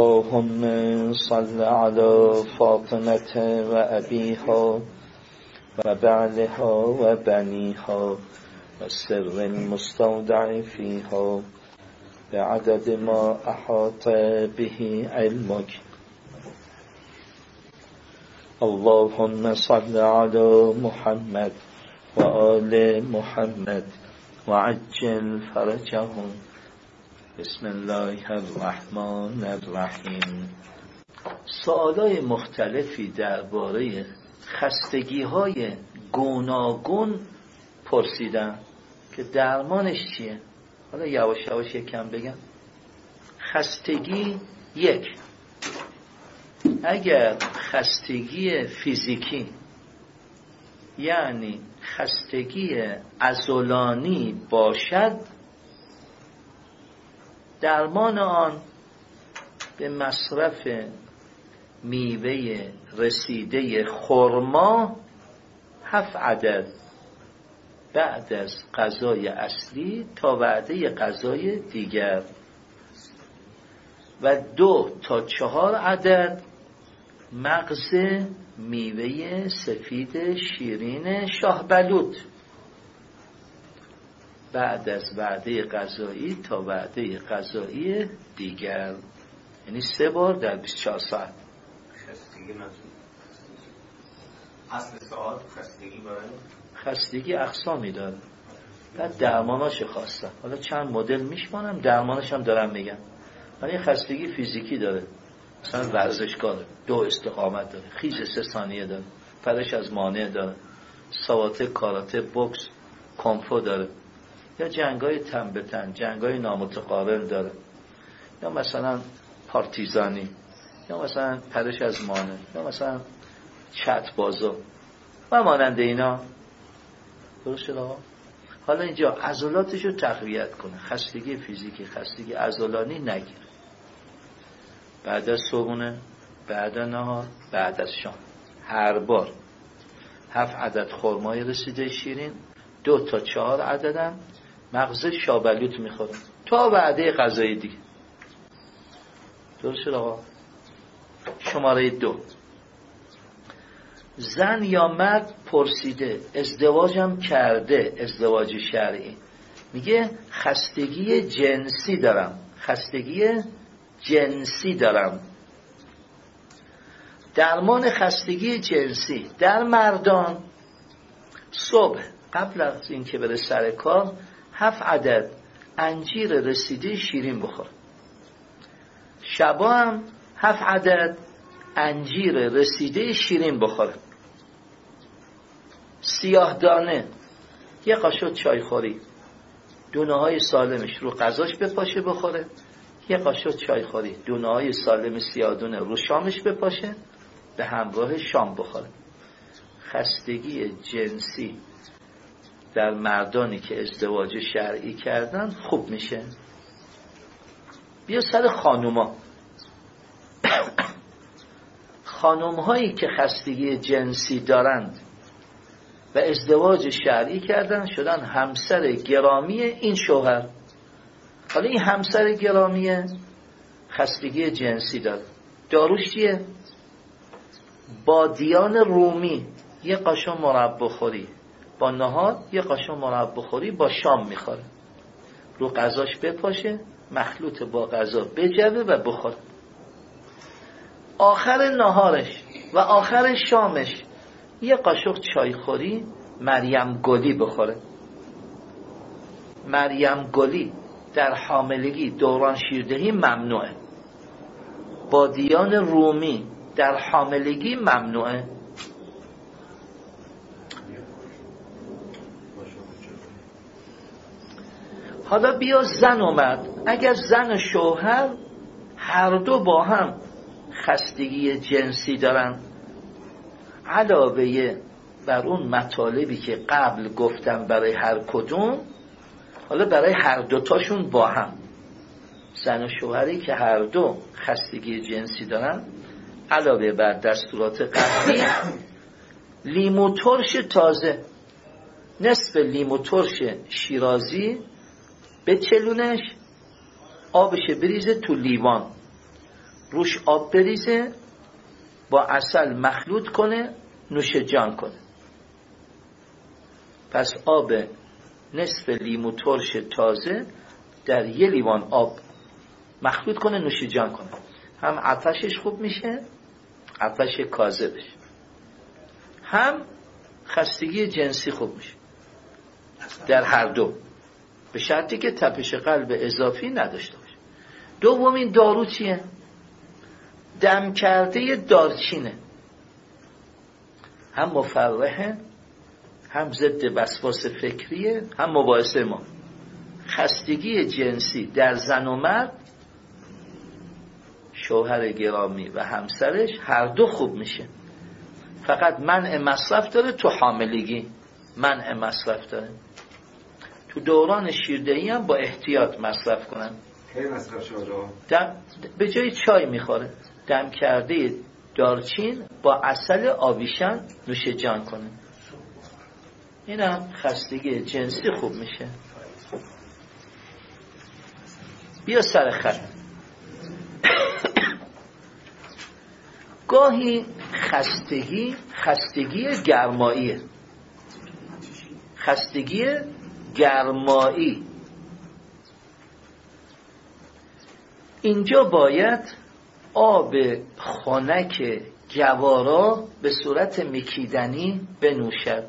اللهم صل على فاطمة وأبيها وبعلها وبنيها والسر المستودع فيها بعدد ما أحاط به علمك. اللهم صل على محمد وآل محمد وعجل فرجهم. بسم الله الرحمن الرحیم. سوالای مختلفی درباره خستگی‌های گوناگون پرسیدن که درمانش چیه. حالا یواش یواش یکم بگم. خستگی یک، اگر خستگی فیزیکی یعنی خستگی عضلانی باشد، درمان آن به مصرف میوه رسیده خرما 7 عدد بعد از غذای اصلی تا وعده غذای دیگر و 2 تا 4 عدد مغز میوه سفید شیرین شاهبلوط بعد از وعده غذایی تا وعده غذایی دیگر، یعنی 3 بار در 24 ساعت. خستگی اصل سوال خستگی برای خستگی اقسامی داره، بعد درماناش خواستم. حالا چند مدل میشمانم، درماناش هم دارم میگم. ولی خستگی فیزیکی داره، مثلا ورزشکاره، 2 استقامت داره، خیز 3 ثانیه داره، پرش از مانع داره، سواته، کاراته، بوکس، کونفو داره، یا جنگای تن به تن، جنگای نامتقارن داره، یا مثلا پارتیزانی، یا مثلا پرش از مانع، یا مثلا چت بازو و مانند اینا. درست شد آقا؟ حالا اینجا عضلاتشو تقویت کنه. خستگی فیزیکی، خستگی عضلانی نگیر. بعد از صبحونه، بعد از نهار، بعد از شام، هر بار 7 عدد خرمای رسیده شیرین، 2 تا 4 عددم مغز شابلوط میخورم تا وعده غذای دیگه. درست شد آقا؟ شماره 2، زن یا مرد پرسیده، ازدواجم کرده، ازدواج شرعی، میگه خستگی جنسی دارم، خستگی جنسی دارم. درمان خستگی جنسی در مردان، صبح قبل از این که بره سر کار 7 عدد انجیر رسیده شیرین بخور. شبا هم 7 عدد انجیر رسیده شیرین بخوره. سیاه دانه 1 قاشق چای خوری، دونه های سالمش رو غذاش بپاشه بخوره. 1 قاشق چای خوری، دونه های سالم سیاه دونه رو شامش بپاشه به همراه شام بخوره. خستگی جنسی در مردانی که ازدواج شرعی کردن خوب میشه. بیا سر خانوما. خانوم هایی که خستگی جنسی دارند و ازدواج شرعی کردن شدن همسر گرامی این شوهر. حالا این همسر گرامی خستگی جنسی داره، داروش چیه؟ بادیان رومی 1 قاشق مربا خوری با نهار، 1 قاشق مربا خوری با شام میخوره. رو غذاش بپاشه، مخلوط با غذا بجوه و بخوره. آخر نهارش و آخر شامش 1 قاشق چای خوری مریم گلی بخوره. مریم گلی در حاملگی دوران شیردهی ممنوعه. بادیان رومی در حاملگی ممنوعه. حالا بیا زن و مرد. اگر زن و شوهر هر دو با هم خستگی جنسی دارن، علاوه بر اون مطالبی که قبل گفتم برای هر کدوم، حالا برای هر دوتاشون با هم، زن و شوهری که هر دو خستگی جنسی دارن، علاوه بر دستورات قبلی، لیمو ترش تازه، نصف لیمو ترش شیرازی بچلونش، آبش بریزه تو لیوان، روش آب بریزه، با عسل مخلوط کنه، نوش جان کنه. پس آب نصف لیمو ترش تازه در 1 لیوان آب مخلوط کنه، نوش جان کنه. هم عطشش خوب میشه، عطش کاذبش، هم خستگی جنسی خوب میشه، در هر دو، به شرطی که تپش قلب اضافی نداشته باشه. دومین دارو چیه؟ دم کرده دارچینه، هم مفرحه، هم ضد وسواس فکریه، هم مباحثه ما. خستگی جنسی در زن و مرد، شوهر گرامی و همسرش، هر دو خوب میشه. فقط منع مصرف داره تو حاملگی، منع مصرف داره. تو دوران شیردهی هم با احتیاط مصرف کنن. کی مصرف شده؟ به جای چای میخوره، دم کرده دارچین با عسل آویشن نوش جان کنه. این هم خستگی جنسی خوب میشه. بیا سر خط. گاهی خستگی گرماییه، خستگی گرمایی. اینجا باید آب خنک جوارا به صورت مکیدنی بنوشد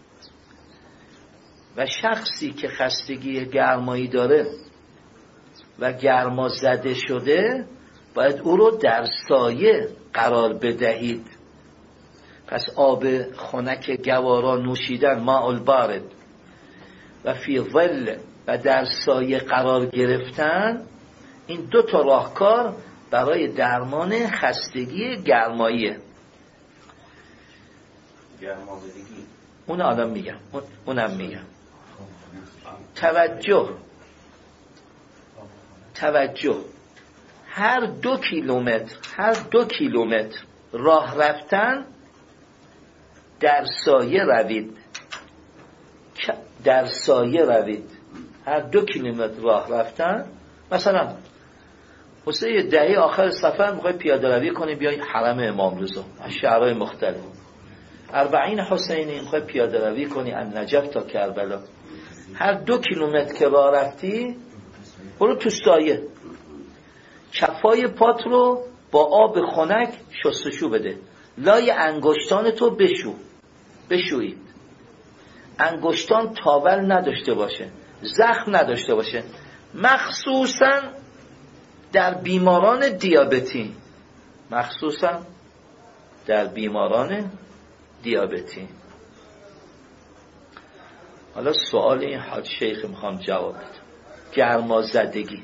و شخصی که خستگی گرمایی داره و گرما زده شده باید او رو در سایه قرار بدهید. پس آب خنک گوارا نوشیدن، ماء البارد، و فی ظل و در سایه قرار گرفتن، این 2 تا راهکار برای درمان خستگی گرماییه. گرمازدگی اون آدم میگم، اونم میگم. توجه، هر 2 کیلومتر راه رفتن در سایه روید. هر 2 کیلومتر راه رفتن، مثلا واسه یه دهه آخر سفر میخوای پیاده روی کنی بیای حرم امام رضا از شهرهای مختلف، 40 حسینی میخوای پیاده روی کنی از نجف تا کربلا، هر 2 کیلومتر که راه رفتی برو تو سایه، کفای پات رو با آب خنک شستشو بده، لای انگشتان تو بشویید. انگشتان تاول نداشته باشه، زخم نداشته باشه، مخصوصا در بیماران دیابتی. حالا سوال این حاج شیخ میخوام جواب بدم. گرمازدگی،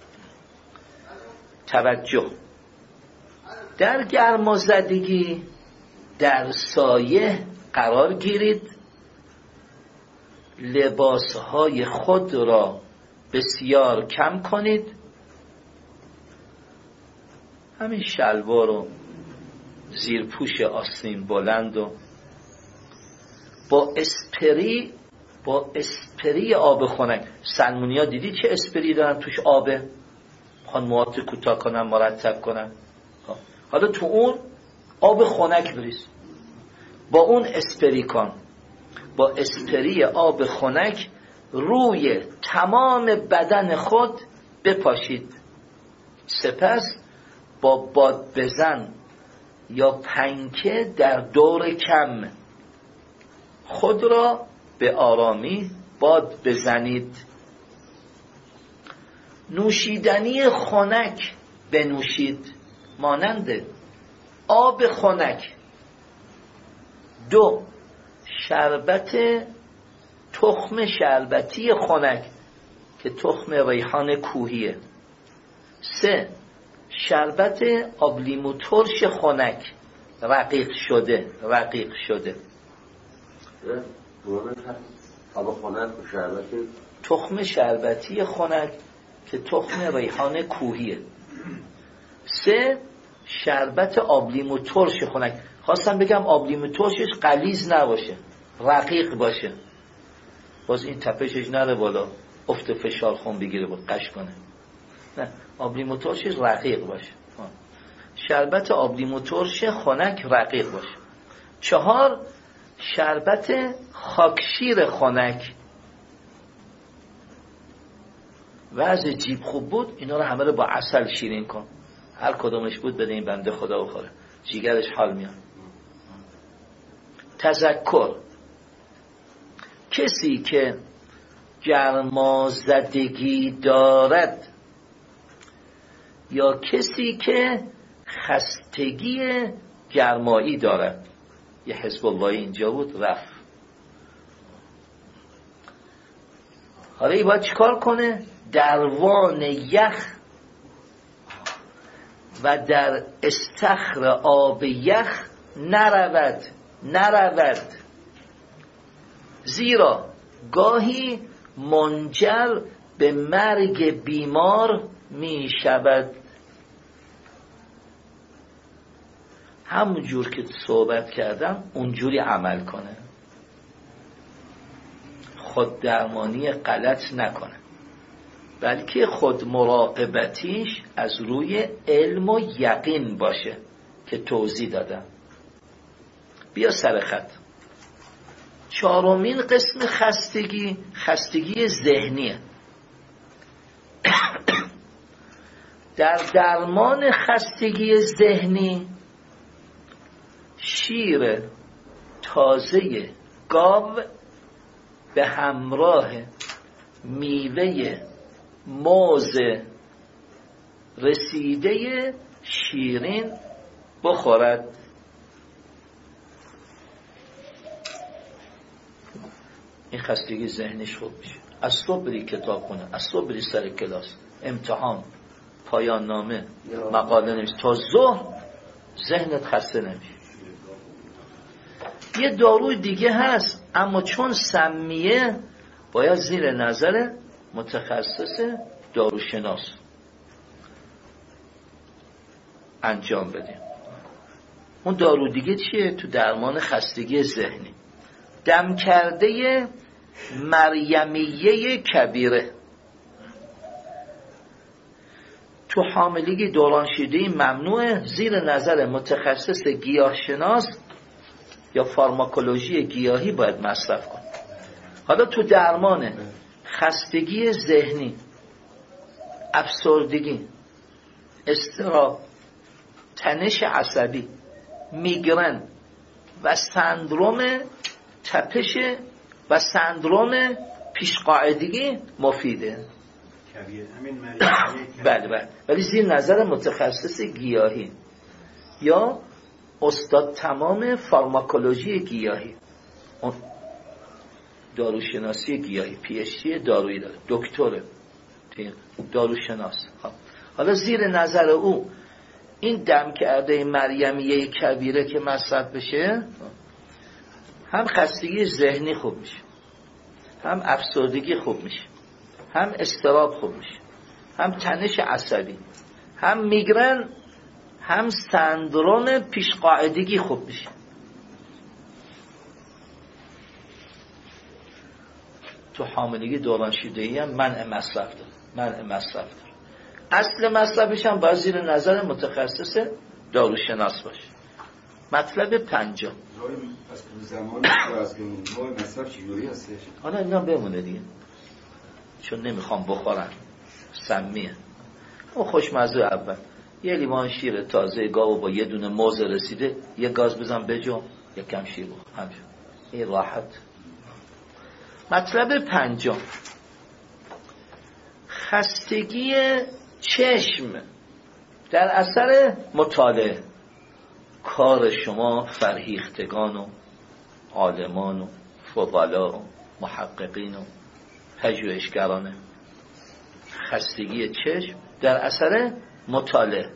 توجه، در گرمازدگی در سایه قرار گیرید، لباسهای خود را بسیار کم کنید، همین شلوار و زیرپوش آستین بلند و با اسپری آب خنک. سلمونی ها دیدی چه اسپری دارن توش آبه، میخوان موهات کوتاه کنن، مرتب کنن، حالا تو اون آب خنک بریز، با اون اسپری کن، با اسپری آب خنک روی تمام بدن خود بپاشید. سپس با باد بزن یا پنکه در دور کم خود را به آرامی باد بزنید. نوشیدنی خنک بنوشید، مانند آب خنک. 2. شربت تخم شربتی خنک که تخم ریحان کوهیه. 3. شربت آب لیمو ترش خنک رقیق شده. آب خنک و شربت تخم شربتی خنک که تخم ریحان کوهیه. 3. شربت آب لیمو ترش خنک. خواستم بگم آب لیمو ترشش غلیظ نباشه، رقیق باشه، باز این تپشش نره بالا، افت فشار خون بگیره بود قش کنه. نه، آب لیمو ترشش رقیق باشه. شربت آب لیمو ترش خنک رقیق باشه. 4 شربت خاکشیر خنک. وضع جیب خوب بود، اینا رو همه رو با عسل شیرین کن، هر کدومش بود بده این بنده خدا بخوره، جیگرش حال میاد. تذکر، کسی که گرمازدگی دارد یا کسی که خستگی گرمایی دارد، یه حزب الله اینجا بود رفت. حالا این باید چیکار کنه؟ دروان یخ و در استخر آب یخ نرود، زیرا گاهی منجر به مرگ بیمار می شود. همون جور که صحبت کردم اونجوری عمل کنه، خود درمانی غلط نکنه، بلکه خود مراقبتیش از روی علم و یقین باشه که توضیح دادم. بیا سر خط. 4مین قسم خستگی ذهنیه. در درمان خستگی ذهنی شیر تازه گاو به همراه میوه موز رسیده شیرین بخورد. این خستگی ذهنش خوب میشه. از صبح بری کتاب خونه، از صبح بری سر کلاس، امتحان، پایان نامه، مقاله نویس، تا ظهر ذهنت خسته نمیشه. یه داروی دیگه هست اما چون سمیه باید زیر نظر متخصص داروشناس انجام بدیم. اون دارو دیگه چیه تو درمان خستگی ذهنی؟ دم کرده مریمیه کبیره. تو حاملگی دوران شیردهی ممنوعه، زیر نظر متخصص گیاهشناس یا فارماکولوژی گیاهی باید مصرف کن. حالا تو درمان خستگی ذهنی، افسردگی، اضطراب، تنش عصبی، میگرن و سندروم تپش و سندروم پیشقاعدگی مفیده. بله ولی زیر نظر متخصص گیاهی یا استاد تمام فارماکولوژی گیاهی، داروشناسی گیاهی، PhD دارویی داره، دکتر داروشناس. حالا زیر نظر او این دم کرده مریمیه کبیره که مصرف بشه، هم خستگی ذهنی خوب میشه، هم افسردگی خوب میشه، هم اضطراب خوب میشه، هم تنش عصبی، هم میگرن، هم سندروم پیشقاعدگی خوب میشه. تو حاملگی دوران شیردهی هم منع مصرف داره. اصل مصرفش هم باید زیر نظر متخصص داروشناس باشه. مطلب 5. از زمان از نوع مصرف چجوری هستش؟ حالا اینا بمونه دیگه، چون نمیخوام بخورن، سمیه. اون خوشمزه اول یه لیوان شیر تازه گاو با یه دونه موز رسیده، یه گاز بزن بجو، یه کم شیر بخور، همین این راحت. مطلب 5، خستگی چشم در اثر مطالعه. کار شما فرهیختگان و عالمان و فضلا و محققین و پژوهشگرانه. خستگی چشم در اثر مطالعه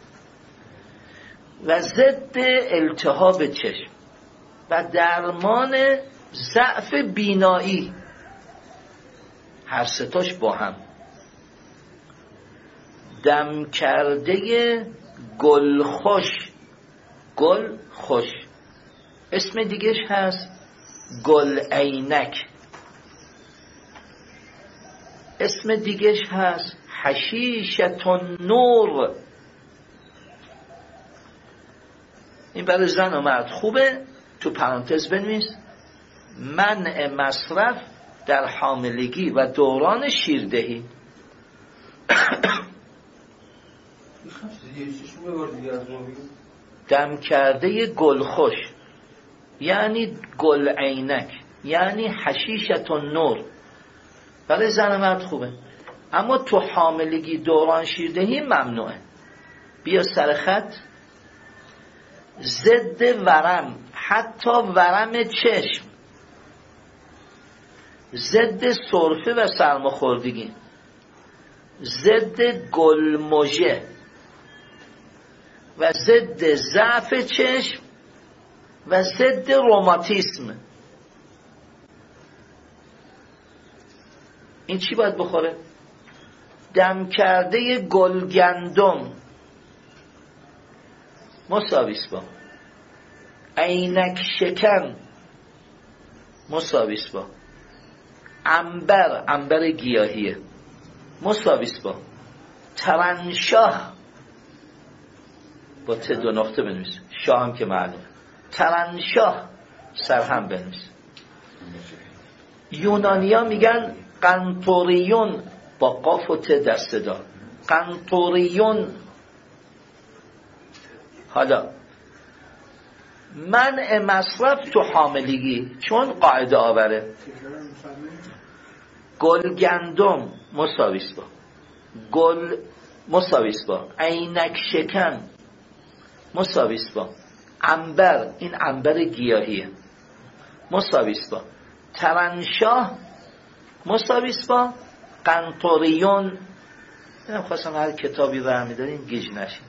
و ضد التهاب چشم و درمان ضعف بینایی، هر ستاش با هم. دم کرده گل خوش، اسم دیگهش هست گل عینک، اسم دیگهش هست حشیشة النور. این برای زن و مرد خوبه. تو پرانتز بنویس منع مصرف در حاملگی و دوران شیردهی. دم کرده گل خوش یعنی گل عینک، یعنی حشیشت النور، برای زن و مرد خوبه، اما تو حاملگی دوران شیردهی ممنوعه. بیا سر خط. ضد ورم، حتی ورم چشم، ضد سرفه و سرماخوردگی، ضد گلمژه و ضد ضعف چشم و ضد روماتیسم. این چی باید بخوره؟ دم کرده گلگندم مساویس با عینک شکن مساویس با عنبر گیاهیه مساویس با ترنشاه با ت دو نقطه بنویس، شاه هم که معلومه، ترنشاه سرهم بنویس. یونانیا میگن قنطوریون با قاف و ت دسته دار، قنطوریون. حالا منع مصرف تو حاملگی چون قاعده آوره. گل گندم مساویس با گل مساویس با عینک شکن مساویس با عنبر، این عنبر گیاهیه مساویس با ترنشاه مساویس با قنطوریون. من خواستم هر کتابی برمی دارین گیج نشین.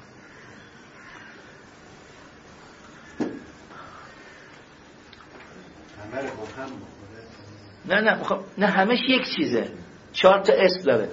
نه همش یک چیزه، 4 تا اسم داره.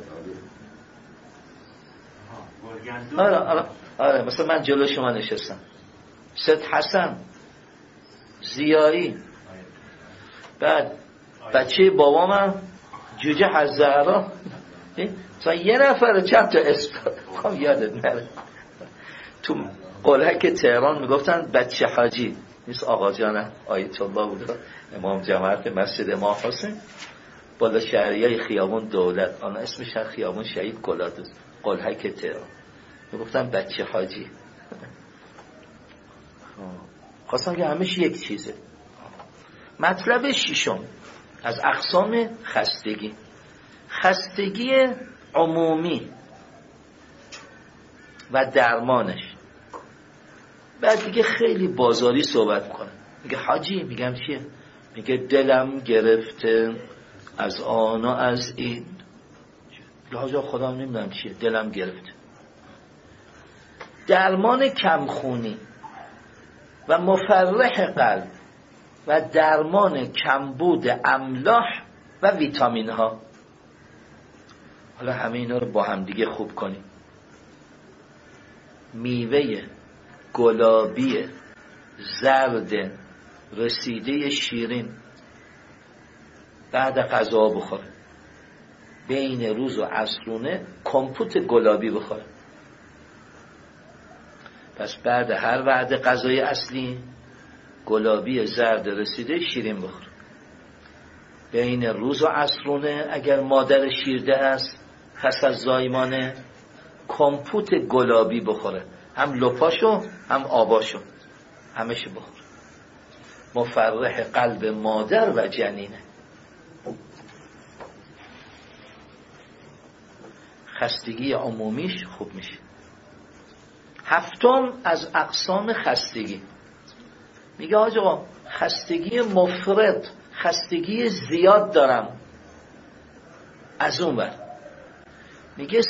آره مثلا من جلو شما نشستم، سید حسن، زیایی، بعد بچه بابامم جوجه حزهرا، مثلا یه نفر چند تا اسم داره یادت نره. تو قلهک تهران میگفتن بچه حاجی، نیست آقا جان آیت الله بوده امام جماعت مسجد امام حسین بالا شهریه خیابون دولت، آن اسمش خیابون شهید گلادوز، قلهک تهران، میگفتن بچه حاجی. خواستم که همش یک چیزه. مطلب ششم از اقسام خستگی، خستگی عمومی و درمانش. بعد دیگه خیلی بازاری صحبت کنه، میگه حاجی، میگم چیه؟ میگه دلم گرفته از آن و از این. لحاظا خودم نمیدونم چیه دلم گرفته. درمان کمخونی و مفرح قلب و درمان کمبود املاح و ویتامین ها. حالا همه اینا رو با هم دیگه خوب کنیم. میوه گلابی زرد رسیده شیرین بعد غذا بخوره، بین روز و عصرونه کمپوت گلابی بخوره. پس بعد هر وعده غذای اصلی گلابی زرد رسیده شیرین بخوره. بین روز و عصرونه اگر مادر شیرده است پس از زایمانه کمپوت گلابی بخوره، هم لپاشو هم آباشو همش بخوره. مفرح قلب مادر و جنینه. خستگی عمومیش خوب میشه. هفتم از اقسام خستگی، میگه آقا خستگی مفرط، خستگی زیاد دارم. از اون بر میگه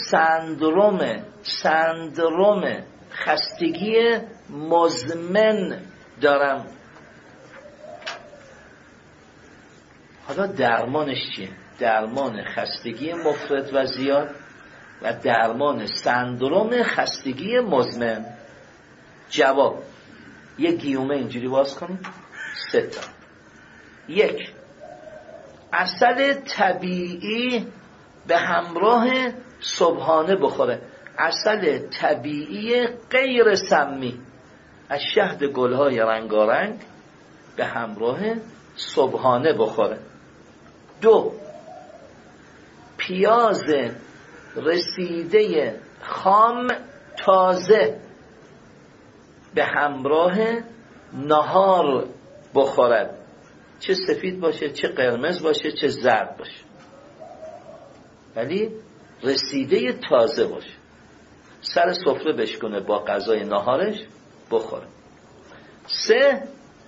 سندروم خستگی مزمن دارم. حالا درمانش چیه؟ درمان خستگی مفرط و زیاد و درمان سندروم خستگی مزمن. جواب یک گیومه اینجوری باز کنیم 3 تا. 1. عسل طبیعی به همراه صبحانه بخوره. عسل طبیعی غیر سمی، از شهد گلهای رنگارنگ به همراه صبحانه بخوره. 2 پیاز رسیده خام تازه به همراه نهار بخورد، چه سفید باشه، چه قرمز باشه، چه زرد باشه، ولی رسیده تازه باشه، سر سفره بشکنه با غذای نهارش بخوره. 3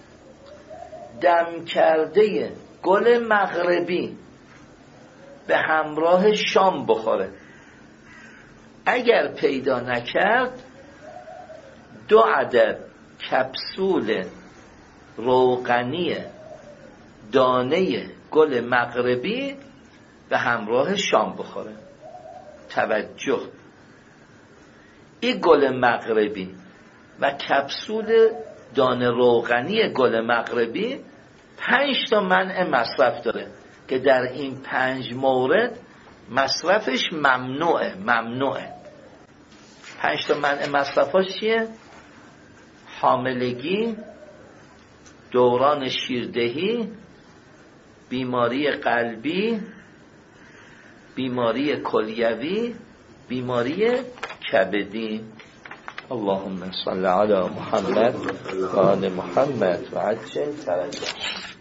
دم کرده گل مغربی به همراه شام بخوره. اگر پیدا نکرد 2 عدد کپسول روغنی دانه گل مغربی به همراه شام بخوره. توجه، این گل مغربی و کپسول دانه روغنی گل مغربی 5 تا منع مصرف داره که در این 5 مورد مصرفش ممنوعه. 5 تا منع مصرفاش چیه؟ حاملگی، دوران شیردهی، بیماری قلبی، بیماری کلیوی، بیماری کبدی. اللهم صل علی محمد و آل محمد و عجل فرجهم.